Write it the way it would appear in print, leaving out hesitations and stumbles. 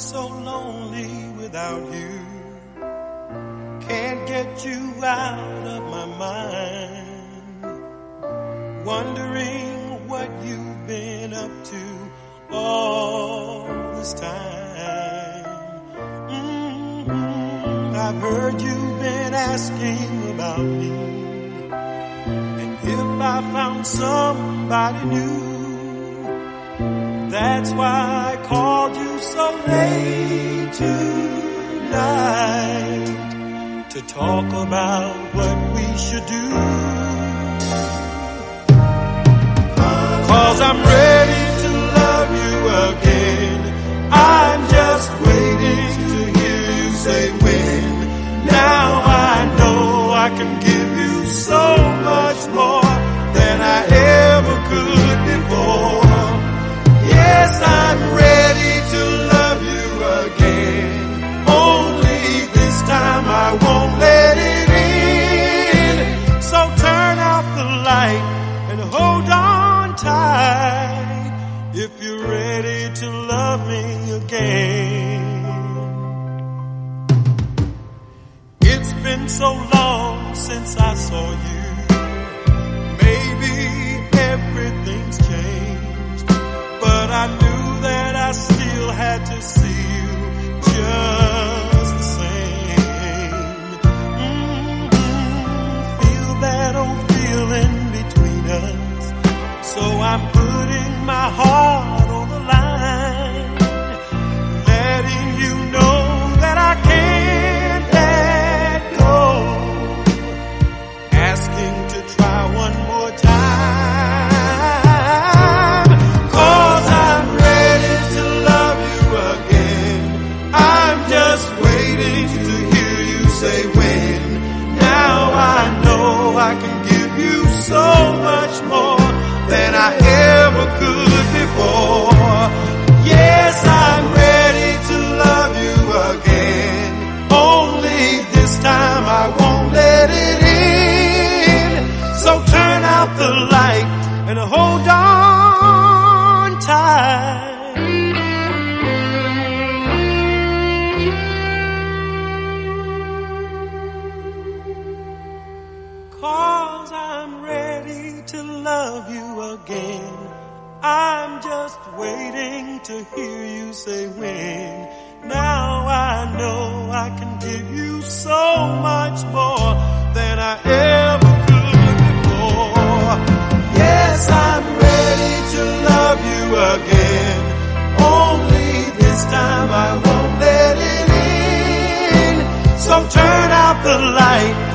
so lonely without you. Can't get you out of my mind. Wondering what you've been up to all this time. I've heard you've been asking about me, and if I found somebody new. That's why I called you so late tonight, to talk about what we should do. 'Cause I'm ready to love you again. I'm just waiting to hear you say when. Now I know I can give you so much more than I ever could before. Yes, I'm ready to love you again. Only this time I won't let it in. So turn out the light and hold on tight if you're ready to love me again. It's been so long since I saw you. Maybe everything's changed, but I knew that I still had to see you just the same. Feel that old feeling between us, so I'm putting my heart on the line, letting you know that I can't let go, asking to try one more time. 'Cause I'm ready to love you again. I'm just waiting to hear you say when. Now I know I can give you so much more than I ever could before. Yes, I'm ready to love you again. Only this time I won't let it in. So turn out the light and hold on tight. 'Cause I'm ready to love you again. I'm just waiting to hear you say when. Now I know I can give you so much more than I ever could before. Yes, I'm ready to love you again. Only this time I won't let it in. So turn out the light